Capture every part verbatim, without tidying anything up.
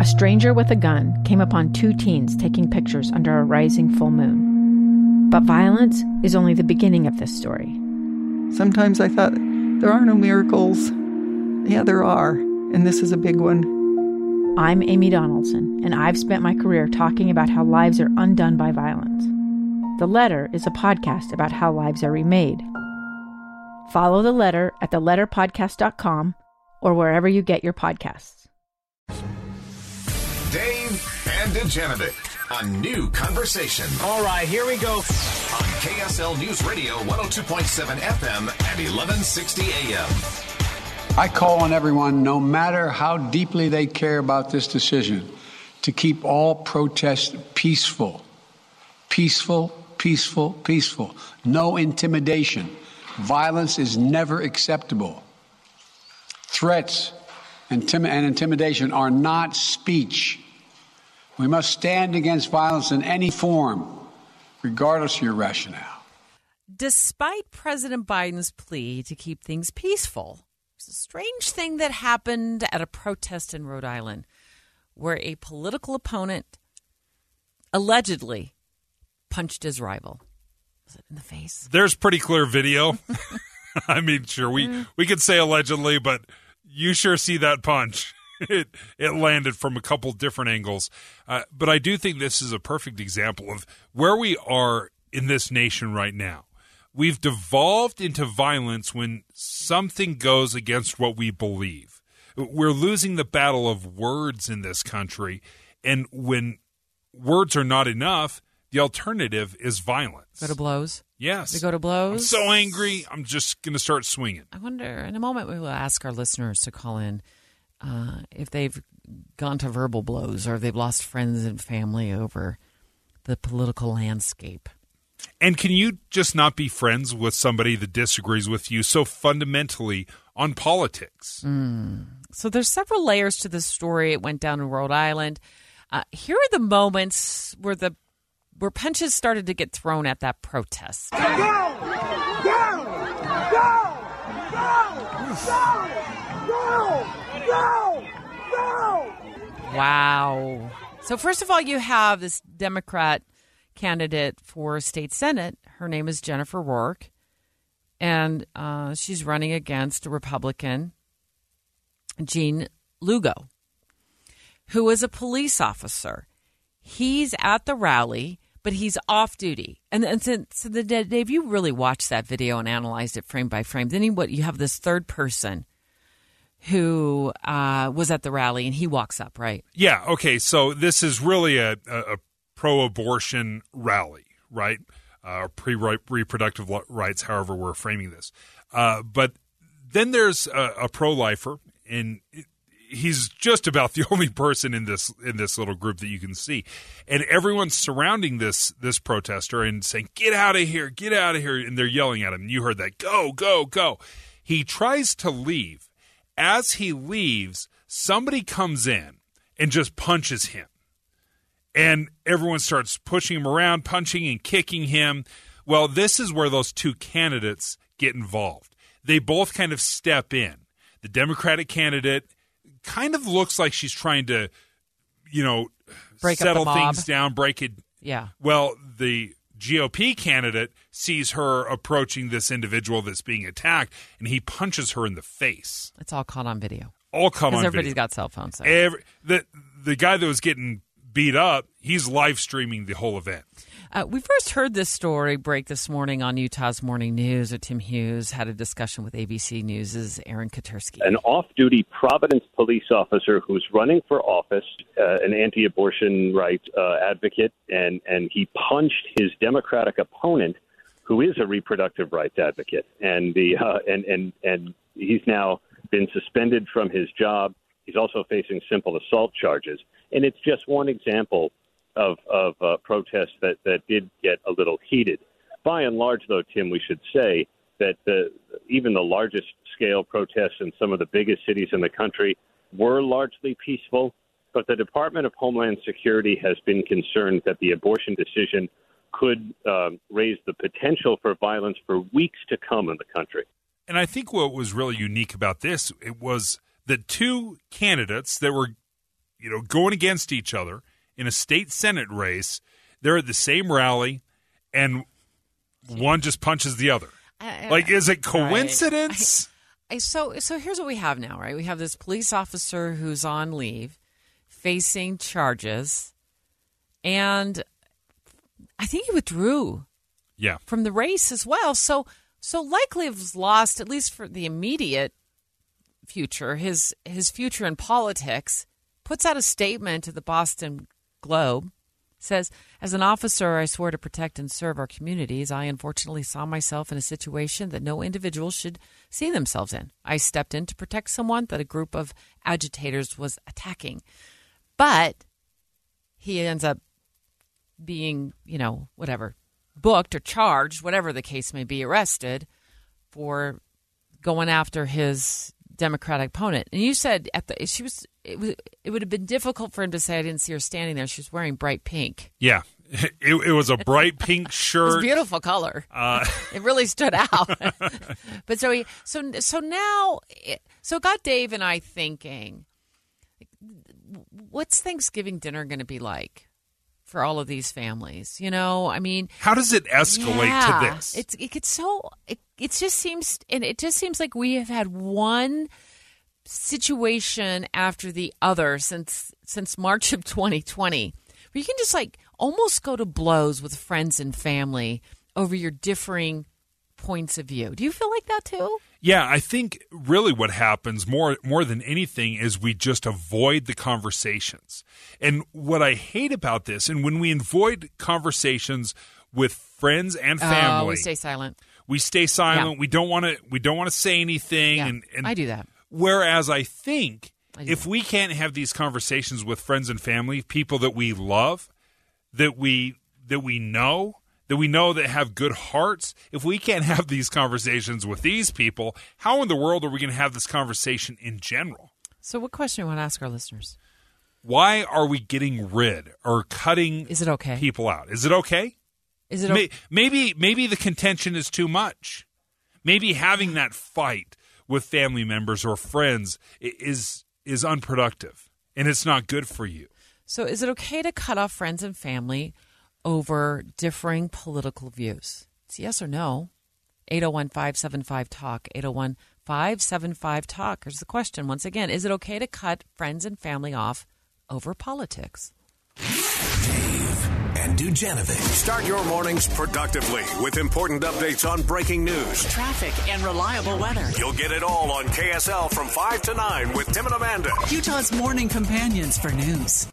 a stranger with a gun came upon two teens taking pictures under a rising full moon. But violence is only the beginning of this story. Sometimes I thought, there are no miracles. Yeah, there are, and this is a big one. I'm Amy Donaldson, and I've spent my career talking about how lives are undone by violence. The Letter is a podcast about how lives are remade. Follow The Letter at the letter podcast dot com or wherever you get your podcasts. Dave and Dejanovic, a new conversation. All right, here we go. On K S L News Radio, one oh two point seven F M and eleven sixty A M. I call on everyone, no matter how deeply they care about this decision, to keep all protests peaceful. Peaceful, peaceful, peaceful. No intimidation. Violence is never acceptable. Threats and intimidation are not speech. We must stand against violence in any form, regardless of your rationale. Despite President Biden's plea to keep things peaceful, there's a strange thing that happened at a protest in Rhode Island where a political opponent allegedly punched his rival. Was it in the face? There's pretty clear video. I mean, sure, we, mm. we could say allegedly, but you sure see that punch. It it landed from a couple different angles. Uh, but I do think this is a perfect example of where we are in this nation right now. We've devolved into violence when something goes against what we believe. We're losing the battle of words in this country. And when words are not enough, the alternative is violence. Go to blows? Yes. We go to blows? I'm so angry, I'm just going to start swinging. I wonder, in a moment we will ask our listeners to call in uh, if they've gone to verbal blows or if they've lost friends and family over the political landscape. And can you just not be friends with somebody that disagrees with you so fundamentally on politics? Mm. So there's several layers to this story. It went down in Rhode Island. Uh, here are the moments where the where punches started to get thrown at that protest. Go! Go! Go! Go! Go! Go! Go! Wow. So first of all, you have this Democrat candidate for state senate. Her name is Jennifer Rourke, and uh, she's running against a Republican, Gene Lugo, who is a police officer. He's at the rally, but he's off duty. And, and so, so the, Dave, you really watched that video and analyzed it frame by frame. Then you, what, you have this third person who uh, was at the rally, and he walks up, right? Yeah, okay, so this is really a, a, a pro-abortion rally, right? Uh, pre-reproductive rights, however we're framing this. Uh, but then there's a, a pro-lifer, and it, he's just about the only person in this in this little group that you can see. And everyone's surrounding this this protester and saying, get out of here, get out of here. And they're yelling at him. You heard that. Go, go, go. He tries to leave. As he leaves, somebody comes in and just punches him. And everyone starts pushing him around, punching and kicking him. Well, this is where those two candidates get involved. They both kind of step in. The Democratic candidate kind of looks like she's trying to, you know, break settle up the mob. things down, break it. Yeah. Well, the G O P candidate sees her approaching this individual that's being attacked, and he punches her in the face. It's all caught on video. All caught on video. Because everybody's got cell phones. So. Every, the, the guy that was getting beat up, he's live streaming the whole event. Uh, we first heard this story break this morning on Utah's Morning News. Or Tim Hughes had a discussion with A B C News' Aaron Katersky. An off-duty Providence police officer who's running for office, uh, an anti-abortion rights uh, advocate, and, and he punched his Democratic opponent, who is a reproductive rights advocate, and the uh, and and and he's now been suspended from his job. He's also facing simple assault charges, and it's just one example of, of uh, protests that, that did get a little heated. By and large, though, Tim, we should say that the, even the largest scale protests in some of the biggest cities in the country were largely peaceful, but the Department of Homeland Security has been concerned that the abortion decision could um, raise the potential for violence for weeks to come in the country. And I think what was really unique about this, it was the two candidates that were you know, going against each other in a state Senate race. They're at the same rally, and one just punches the other. I, I, like, is it coincidence? Right. I, I, so, so here's what we have now, right? We have this police officer who's on leave, facing charges, and I think he withdrew. Yeah. From the race as well. So, so likely has lost, at least for the immediate future, his his future in politics. Puts out a statement to the Boston Globe. Says, as an officer, I swore to protect and serve our communities. I unfortunately saw myself in a situation that no individual should see themselves in. I stepped in to protect someone that a group of agitators was attacking. But he ends up being, you know, whatever, booked or charged, whatever the case may be, arrested for going after his Democratic opponent. And you said at the she was it was it would have been difficult for him to say I didn't see her standing there. She was wearing bright pink. Yeah, it, it was a bright pink shirt. It was a beautiful color. Uh, it really stood out. But so he so so now so it got Dave and I thinking, what's Thanksgiving dinner going to be like for all of these families? You know, I mean, how does it escalate yeah, to this? It's it gets so it, it just seems and it just seems like we have had one situation after the other since since March of twenty twenty, where you can just like almost go to blows with friends and family over your differing points of view. Do you feel like that too? Yeah, I think really what happens more more than anything is we just avoid the conversations. And what I hate about this, and when we avoid conversations with friends and family, oh, we stay silent. We stay silent. Yeah. We don't want to. We don't want to say anything. Yeah, and, and I do that. Whereas I think I do if that. we can't have these conversations with friends and family, people that we love, that we that we know. that we know that have good hearts, if we can't have these conversations with these people, how in the world are we going to have this conversation in general? So what question do you want to ask our listeners? Why are we getting rid or cutting Is it okay? people out? Is it okay? Is it May- okay? Maybe, maybe the contention is too much. Maybe having that fight with family members or friends is is unproductive, and it's not good for you. So is it okay to cut off friends and family over differing political views? It's yes or no. eight oh one, five seven five, talk. eight oh one, five seven five, talk. Here's the question once again. Is it okay to cut friends and family off over politics? Dave and Dujanovic. Start your mornings productively with important updates on breaking news, traffic, and reliable weather. You'll get it all on K S L from five to nine with Tim and Amanda. Utah's morning companions for news.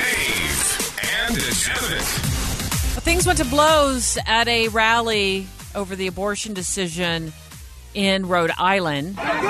Dave and Dujanovic. Well, things went to blows at a rally over the abortion decision in Rhode Island. Down!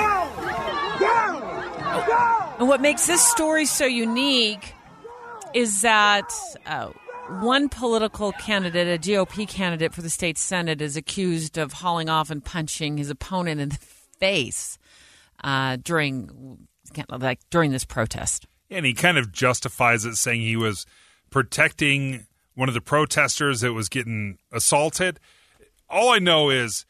Down! Down! And what makes this story so unique is that uh, one political candidate, a G O P candidate for the state Senate, is accused of hauling off and punching his opponent in the face uh, during like during this protest. And he kind of justifies it, saying he was protecting one of the protesters that was getting assaulted. All I know is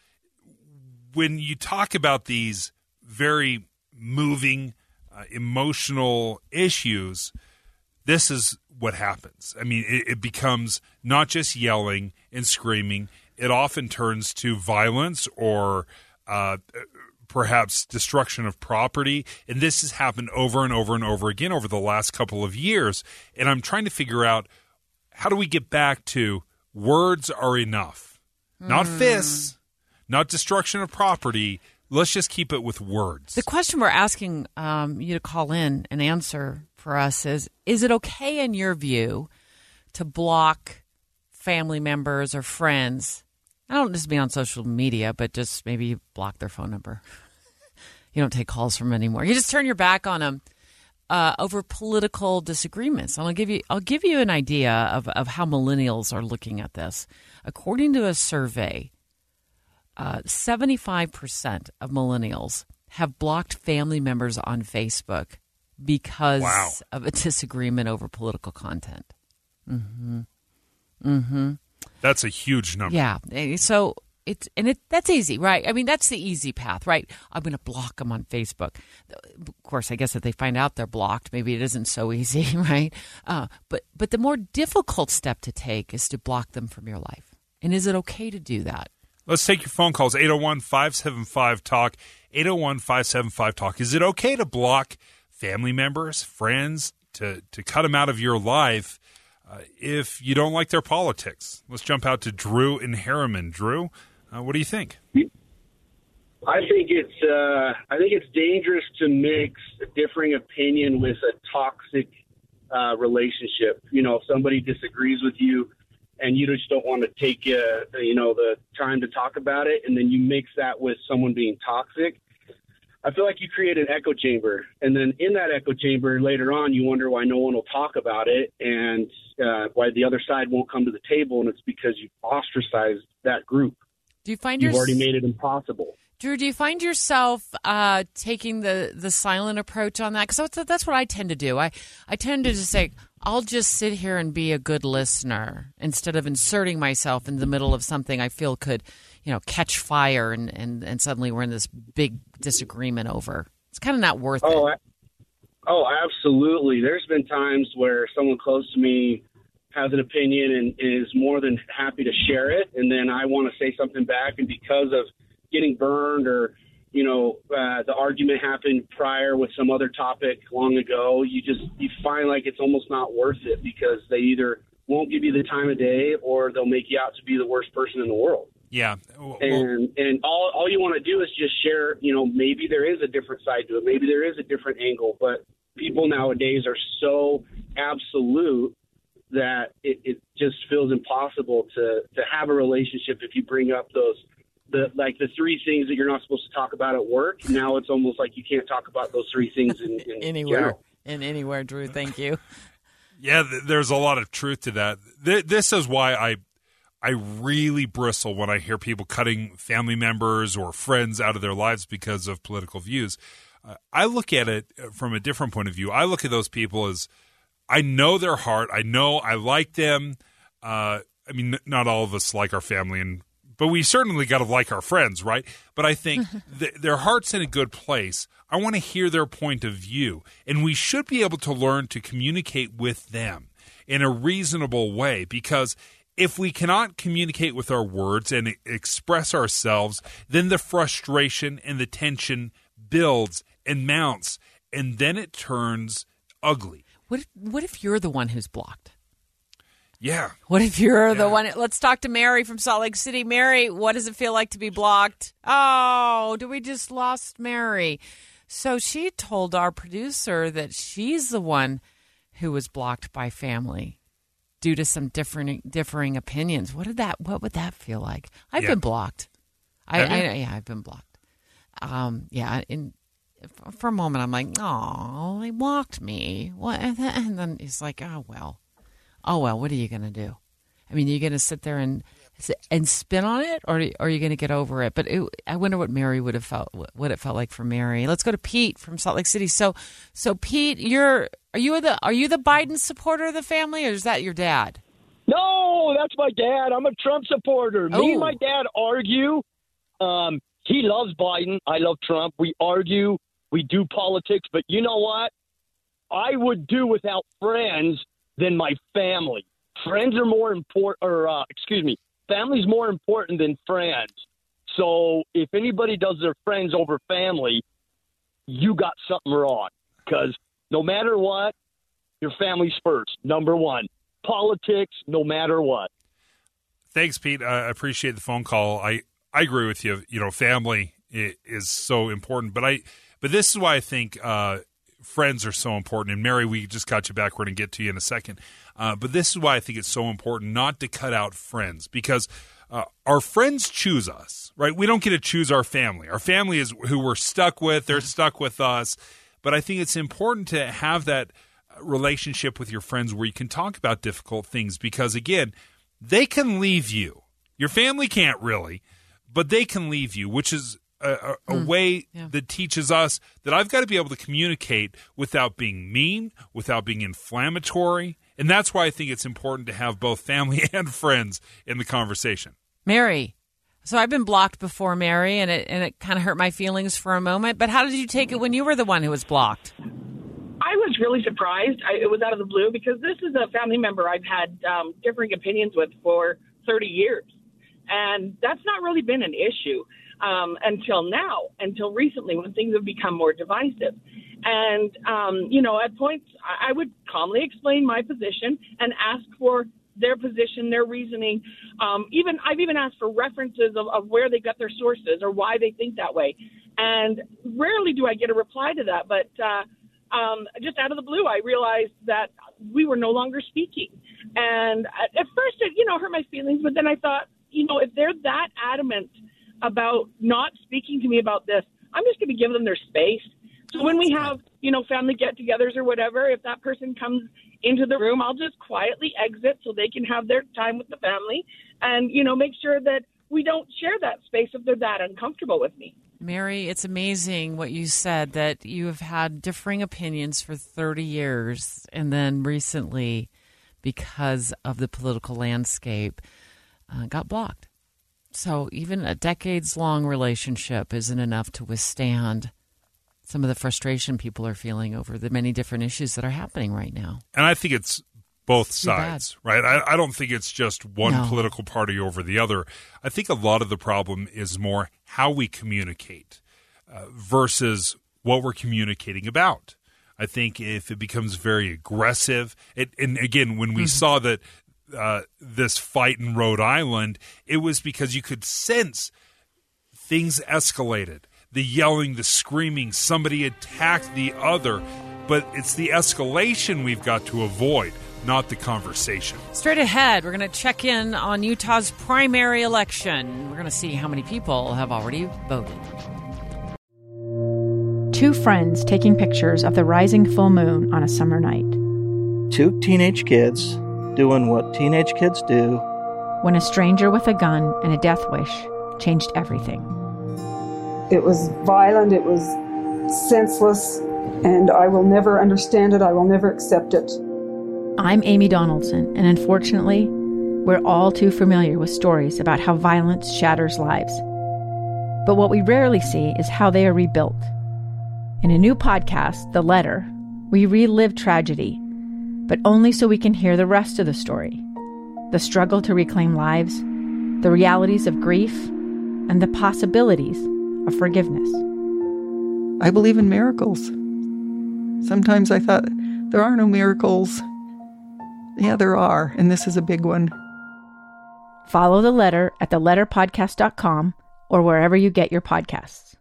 when you talk about these very moving, uh, emotional issues, this is what happens. I mean, it, it becomes not just yelling and screaming. It often turns to violence or uh, perhaps destruction of property. And this has happened over and over and over again over the last couple of years. And I'm trying to figure out, how do we get back to words are enough? Mm. Not fists, not destruction of property. Let's just keep it with words. The question we're asking um, you to call in and answer for us is, is it okay in your view to block family members or friends? I don't just mean on social media, but just maybe block their phone number. You don't take calls from them anymore. You just turn your back on them uh, over political disagreements. I'll give you I'll give you an idea of, of how millennials are looking at this. According to a survey, uh, seventy-five percent of millennials have blocked family members on Facebook because wow. of a disagreement over political content. Mm-hmm. Mm-hmm. That's a huge number. Yeah. So it's and it that's easy, right? I mean, that's the easy path, right? I'm going to block them on Facebook. Of course, I guess if they find out they're blocked, maybe it isn't so easy, right? Uh, but but the more difficult step to take is to block them from your life. And is it okay to do that? Let's take your phone calls, eight oh one, five seven five, talk, eight oh one, five seven five, talk. Is it okay to block family members, friends, to, to cut them out of your life uh, if you don't like their politics? Let's jump out to Drew in Harriman. Drew, uh, what do you think? I think it's uh, I think it's dangerous to mix a differing opinion with a toxic uh, relationship. You know, if somebody disagrees with you, and you just don't want to take, uh, you know, the time to talk about it, and then you mix that with someone being toxic, I feel like you create an echo chamber. And then in that echo chamber, later on, you wonder why no one will talk about it and uh, why the other side won't come to the table, and it's because you've ostracized that group. Do you find You've your... already made it impossible. Drew, do you find yourself uh, taking the, the silent approach on that? Because that's, that's what I tend to do. I, I tend to just say, I'll just sit here and be a good listener instead of inserting myself in the middle of something I feel could, you know, catch fire and, and, and suddenly we're in this big disagreement over. It's kind of not worth oh, it. I, oh, absolutely. There's been times where someone close to me has an opinion and is more than happy to share it, and then I want to say something back, and because of getting burned or, you know, uh, the argument happened prior with some other topic long ago, you just, you find like it's almost not worth it because they either won't give you the time of day or they'll make you out to be the worst person in the world. Yeah. Well, and and all, all you want to do is just share, you know, maybe there is a different side to it. Maybe there is a different angle, but people nowadays are so absolute that it, it just feels impossible to, to have a relationship if you bring up those The, like the three things that you're not supposed to talk about at work. Now it's almost like you can't talk about those three things in, in anywhere. General. In anywhere, Drew. Thank you. Yeah, th- there's a lot of truth to that. Th- this is why I, I really bristle when I hear people cutting family members or friends out of their lives because of political views. Uh, I look at it from a different point of view. I look at those people as I know their heart. I know I like them. Uh, I mean, n- not all of us like our family and But we certainly got to like our friends, right? But I think th- their heart's in a good place. I want to hear their point of view. And we should be able to learn to communicate with them in a reasonable way. Because if we cannot communicate with our words and express ourselves, then the frustration and the tension builds and mounts. And then it turns ugly. What if, what if you're the one who's blocked? Yeah. What if you're yeah. the one? Let's talk to Mary from Salt Lake City. Mary, what does it feel like to be blocked? Oh, do we just lost Mary? So she told our producer that she's the one who was blocked by family due to some different differing opinions. What did that? What would that feel like? I've yeah. been blocked. I, Have you? I yeah, I've been blocked. Um, yeah, in for a moment I'm like, oh, they blocked me. What? And then he's like, oh well. Oh, well, what are you going to do? I mean, are you going to sit there and and spin on it, or are you going to get over it? But it, I wonder what Mary would have felt, what it felt like for Mary. Let's go to Pete from Salt Lake City. So, so Pete, you're are you the are you the Biden supporter of the family, or is that your dad? No, that's my dad. I'm a Trump supporter. Oh. Me and my dad argue. Um, he loves Biden. I love Trump. We argue. We do politics. But you know what? I would do without friends than my family. Friends are more important, or uh, excuse me, family's more important than friends. So if anybody does their friends over family, you got something wrong. Because no matter what, your family's first, number one. Politics, no matter what. Thanks, Pete. I appreciate the phone call. I, I agree with you. You know, family is so important. But I, but this is why I think uh, friends are so important. And Mary, we just got you back. We're going to get to you in a second. Uh, but this is why I think it's so important not to cut out friends, because uh, our friends choose us, right? We don't get to choose our family. Our family is who we're stuck with. They're stuck with us. But I think it's important to have that relationship with your friends where you can talk about difficult things, because, again, they can leave you. Your family can't really, but they can leave you, which is a, a, a mm, way yeah. that teaches us that I've got to be able to communicate without being mean, without being inflammatory. And that's why I think it's important to have both family and friends in the conversation. Mary, So I've been blocked before, Mary, and it and it kind of hurt my feelings for a moment. But how did you take it when you were the one who was blocked? I was really surprised. I, it was out of the blue because this is a family member I've had um, differing opinions with for thirty years. And that's not really been an issue um, until now, until recently when things have become more divisive. And, um, you know, at points I would calmly explain my position and ask for their position, their reasoning. Um, even I've even asked for references of, of where they got their sources or why they think that way. And rarely do I get a reply to that. But uh, um, just out of the blue, I realized that we were no longer speaking. And at, at first, it, you know, hurt my feelings. But then I thought, you know, if they're that adamant about not speaking to me about this, I'm just going to give them their space. So when we have, you know, family get-togethers or whatever, if that person comes into the room, I'll just quietly exit so they can have their time with the family and, you know, make sure that we don't share that space if they're that uncomfortable with me. Mary, it's amazing what you said, that you have had differing opinions for thirty years, and then recently, because of the political landscape, uh, got blocked. So even a decades-long relationship isn't enough to withstand some of the frustration people are feeling over the many different issues that are happening right now. And I think it's both Too sides, bad. right? I, I don't think it's just one No. political party over the other. I think a lot of the problem is more how we communicate uh, versus what we're communicating about. I think if it becomes very aggressive, it, and again, when we mm-hmm. saw that uh, this fight in Rhode Island, it was because you could sense things escalated. The yelling, the screaming, somebody attacked the other. But it's the escalation we've got to avoid, not the conversation. Straight ahead, we're going to check in on Utah's primary election. We're going to see how many people have already voted. Two friends taking pictures of the rising full moon on a summer night. Two teenage kids doing what teenage kids do. When a stranger with a gun and a death wish changed everything. It was violent, it was senseless, and I will never understand it, I will never accept it. I'm Amy Donaldson, and unfortunately, we're all too familiar with stories about how violence shatters lives. But what we rarely see is how they are rebuilt. In a new podcast, The Letter, we relive tragedy, but only so we can hear the rest of the story. The struggle to reclaim lives, the realities of grief, and the possibilities of forgiveness. I believe in miracles. Sometimes I thought, there are no miracles. Yeah, there are, and this is a big one. Follow The Letter at the letter podcast dot com or wherever you get your podcasts.